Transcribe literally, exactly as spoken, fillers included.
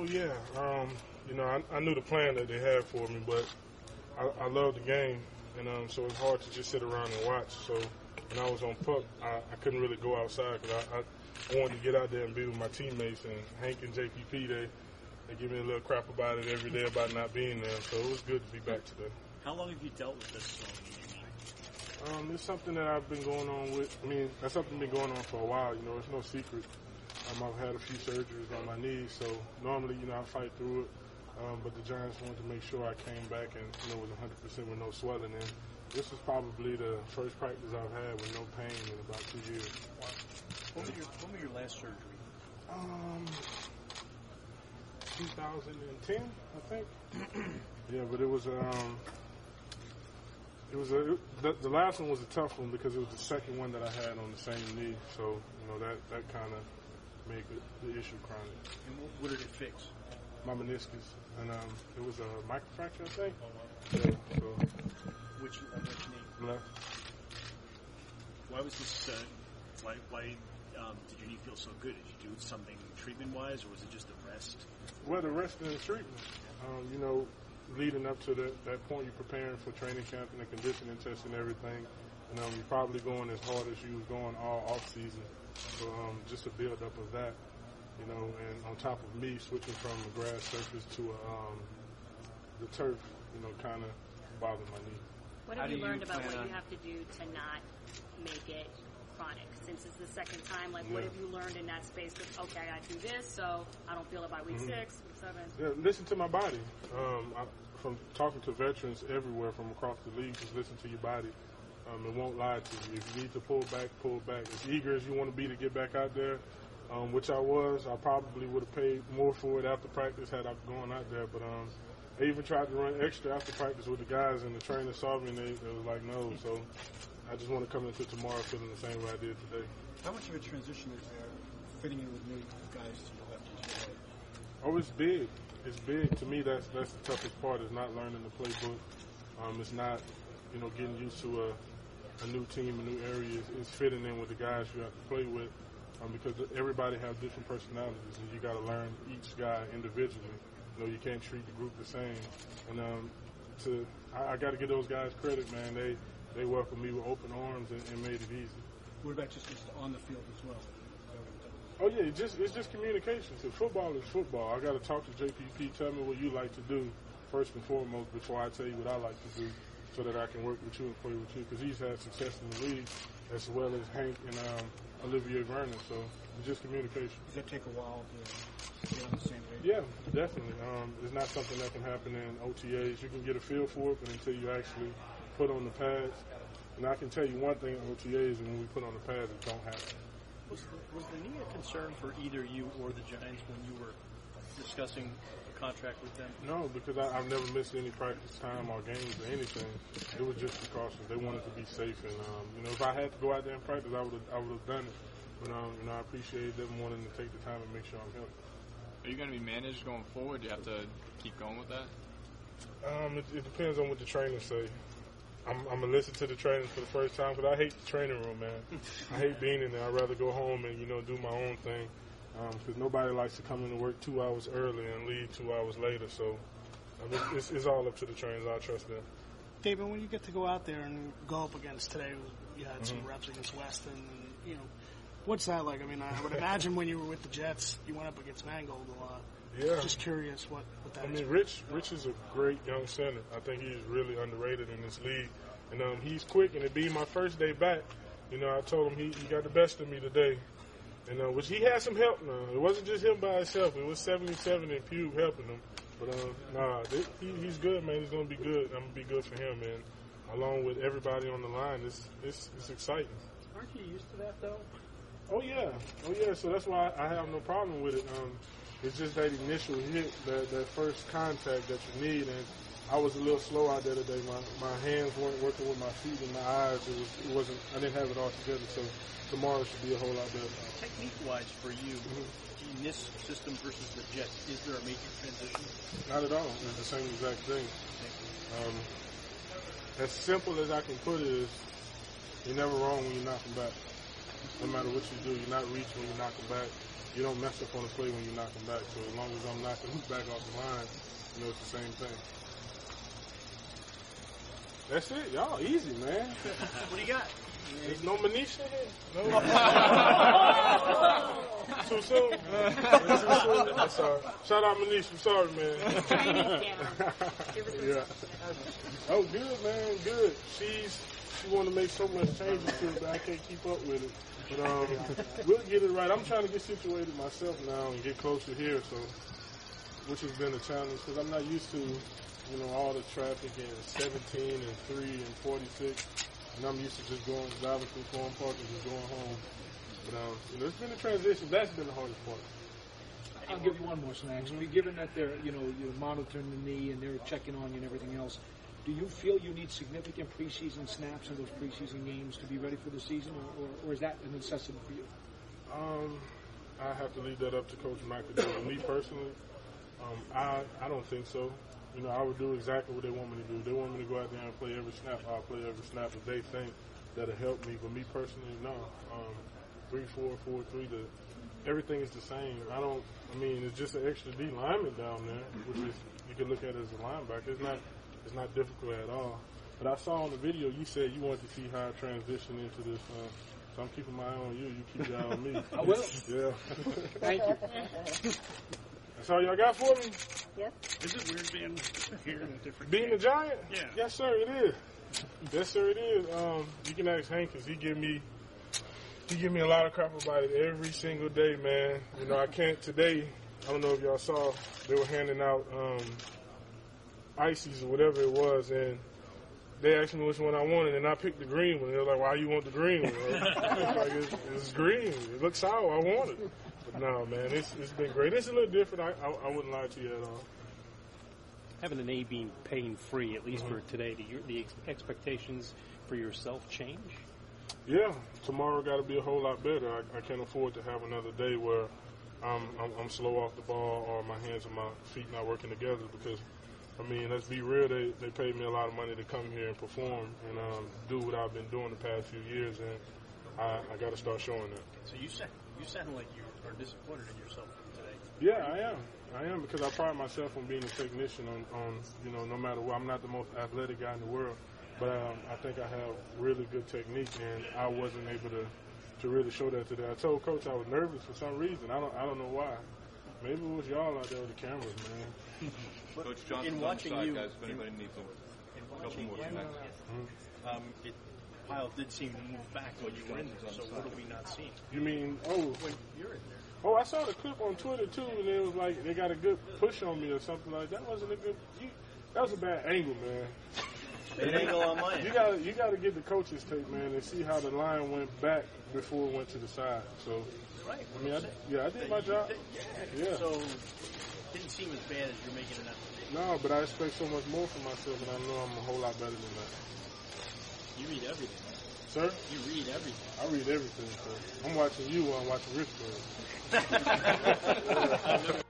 Oh yeah, um, you know, I, I knew the plan that they had for me, but I, I love the game, and um, so it's hard to just sit around and watch. So when I was on puck, I, I couldn't really go outside because I, I wanted to get out there and be with my teammates. And Hank and J P P, they they give me a little crap about it every day about not being there. So it was good to be back today. How long have you dealt with this? Um, it's something that I've been going on with. I mean, that's something that's been going on for a while. You know, it's no secret. Um, I've had a few surgeries on my knees, so normally, you know, I fight through it. Um, but the Giants wanted to make sure I came back and, you know, was one hundred percent with no swelling. And this is probably the first practice I've had with no pain in about two years. When was your, when was your last surgery? Um, twenty ten, I think. Yeah, but it was um, it was a the, the last one was a tough one because it was the second one that I had on the same knee. So you know that that kind of made the, the issue chronic. And what, what did it fix? My meniscus, and um, it was a microfracture, I think. Oh, wow. Yeah, so which on which knee? left. Why was this? Uh, why why um, did your knee feel so good? Did you do something treatment-wise, or was it just the rest? Well, the rest of the treatment. Um, you know, leading up to the, that point, you're preparing for training camp and the conditioning test and everything. And um, you're probably going as hard as you was going all off season. So um, just a build up of that, you know, and on top of me switching from a grass surface to a, um, the turf, you know, kind of bothered my knee. What have you learned about what you have to do to not make it chronic? Since it's the second time, like yeah. what have you learned in that space of, okay, I got to do this, so I don't feel it by week mm-hmm. six, week seven? Yeah, listen to my body. Um, I, from talking to veterans everywhere from across the league, just listen to your body. Um, it won't lie to you. If you need to pull back, pull back. As eager as you want to be to get back out there, um, which I was, I probably would have paid more for it after practice had I gone out there. But um, I even tried to run extra after practice with the guys, and the trainer saw me, and they, they was like, no. So I just want to come into tomorrow feeling the same way I did today. How much of a transition is there fitting in with new guys to your left and to your right? Oh, it's big. It's big. To me, that's that's the toughest part, is not learning the playbook. Um, it's not, you know, getting used to a, a new team, a new area. It's, it's fitting in with the guys you have to play with, um, because everybody has different personalities, and you got to learn each guy individually. You know, you can't treat the group the same. And um, to I, I got to give those guys credit, man. They they welcomed me with open arms and, and made it easy. What about just, just on the field as well? Oh yeah, it's just it's just communication. So football is football. I got to talk to J P P. Tell me what you like to do first and foremost before I tell you what I like to do, so that I can work with you and play with you. Because he's had success in the league, as well as Hank and um, Olivier Vernon. So it's just communication. Does that take a while to get on the same page? Yeah, definitely. Um, it's not something that can happen in O T As. You can get a feel for it, but until you actually put on the pads. And I can tell you one thing in O T As, and when we put on the pads, it don't happen. Was the, was the knee a concern for either you or the Giants when you were discussing a contract with them? No, because I, I've never missed any practice time or games or anything. It was just precautions. They wanted to be safe, and um, you know, if I had to go out there and practice, I would have I would have done it. But um, you know, I appreciate them wanting to take the time and make sure I'm healthy. Are you going to be managed going forward? Do you have to keep going with that? Um, it, it depends on what the trainers say. I'm, I'm going to listen to the trainers for the first time because I hate the training room, man. I hate being in there. I'd rather go home and, you know, do my own thing because um, nobody likes to come into work two hours early and leave two hours later. So um, it's, it's, it's all up to the trainers. I trust them. David, when you get to go out there and go up against today, you had some mm-hmm. reps against Weston, and, you know, what's that like? I mean, I would imagine when you were with the Jets, you went up against Mangold a lot. Yeah. Just curious what, what that I is. mean, Rich Rich is a great young center. I think he's really underrated in this league. And um, he's quick, and it being my first day back, you know, I told him he, he got the best of me today. And uh, which he had some help now. It wasn't just him by himself. It was seventy-seven and Pugh helping him. But, uh, nah, they, he, he's good, man. He's going to be good. I'm going to be good for him, man. Along with everybody on the line, it's, it's, it's exciting. Aren't you used to that, though? Oh, yeah. Oh, yeah. So that's why I have no problem with it. Um, it's just that initial hit, that, that first contact that you need. And I was a little slow out there today. My my hands weren't working with my feet and my eyes. It, was, it wasn't. I didn't have it all together. So tomorrow should be a whole lot better. Technique-wise, for you, mm-hmm. in this system versus the Jets, is there a major transition? Not at all. It's the same exact thing. Um, as simple as I can put it is, you're never wrong when you knock them back. No matter what you do, you're not reaching when you knock them back. you don't mess up on the play when you knock them back. So as long as I'm knocking them back off the line, you know, it's the same thing. That's it, y'all. Easy, man. What do you got? There's no Manisha here? No? Too soon? Too soon? I'm sorry. Shout out Manisha. I'm sorry, man. Training camp. Give her some Yeah. Oh, good, man. Good. She's she want to make so much changes to it, but I can't keep up with it. But um, we'll get it right. I'm trying to get situated myself now and get closer here, so which has been a challenge because I'm not used to, you know, all the traffic and seventeen and three and forty-six. And I'm used to just going, driving through Forum Park and just going home. But um, you know, it's been a transition. That's been the hardest part. I'll give you one more, Snacks. I mean, given that they're, you know, you're monitoring the knee and they're checking on you and everything else, do you feel you need significant preseason snaps in those preseason games to be ready for the season, or, or, or is that a necessity for you? Um, I have to leave that up to Coach McAdoo. Me personally, um, I I don't think so. You know, I would do exactly what they want me to do. They want me to go out there and play every snap. I'll play every snap if they think that'll help me. But me personally, no. Um, three, four, four, three. The everything is the same. I don't. I mean, it's just an extra D lineman down there, which is you can look at it as a linebacker. It's not. It's not difficult at all. But I saw on the video you said you wanted to see how I transition into this. Uh, so I'm keeping my eye on you. You keep your eye on me. I will. Yeah. Thank you. That's all y'all got for me? Yep. Is it weird being here in a different Being game? a Giant? Yeah. Yes, sir, it is. Yes, sir, it is. Um, you can ask Hank because he give me he give me a lot of crap about it every single day, man. You know, I can't today. I don't know if y'all saw they were handing out um, ices or whatever it was, and they asked me which one I wanted, and I picked the green one. They're like, "Why you want the green one?" Like, it's, it's green. It looks sour. I want it. But no, man, it's it's been great. It's a little different. I I, I wouldn't lie to you at all. Having an A being pain-free, at least Mm-hmm. for today, do your, the ex- expectations for yourself change? Yeah, tomorrow got to be a whole lot better. I, I can't afford to have another day where I'm, I'm I'm slow off the ball or my hands and my feet not working together because, I mean, let's be real, they, they paid me a lot of money to come here and perform and um, do what I've been doing the past few years, and I, I got to start showing that. So you sound, you sound like you are disappointed in yourself today. Yeah, I am. I am because I pride myself on being a technician on, on you know, no matter what. I'm not the most athletic guy in the world, but um, I think I have really good technique, and I wasn't able to, to really show that today. I told Coach I was nervous for some reason. I don't I don't know why. Maybe it was y'all out there with the cameras, man. Coach Johnson's in watching on the side, you, guys, if anybody in, needs a in couple watching more you, snacks. um, it, Pyle did seem to move back when you were in there. So what are we not seeing? You mean, oh, When you're in there. oh, I saw the clip on Twitter, too, and it was like they got a good push on me or something like that. That wasn't a good, you, that was a bad angle, man. Bad angle on my You end. gotta, you gotta get the coach's tape, man, and see how the line went back before it went to the side. So, Right. I mean, I, yeah, I did my job. Yeah. So it didn't seem as bad as you're making it out to be. No, but I expect so much more from myself, and I know I'm a whole lot better than that. You read everything. Sir? You read everything. I read everything, sir. I'm watching you while I'm watching Rich.